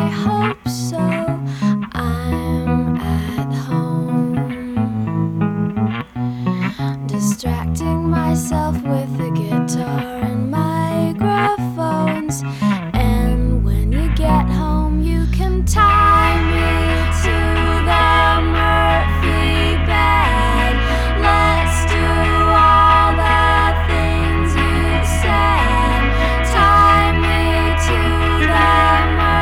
hope so. I'm at home, distracting myself with the guitar.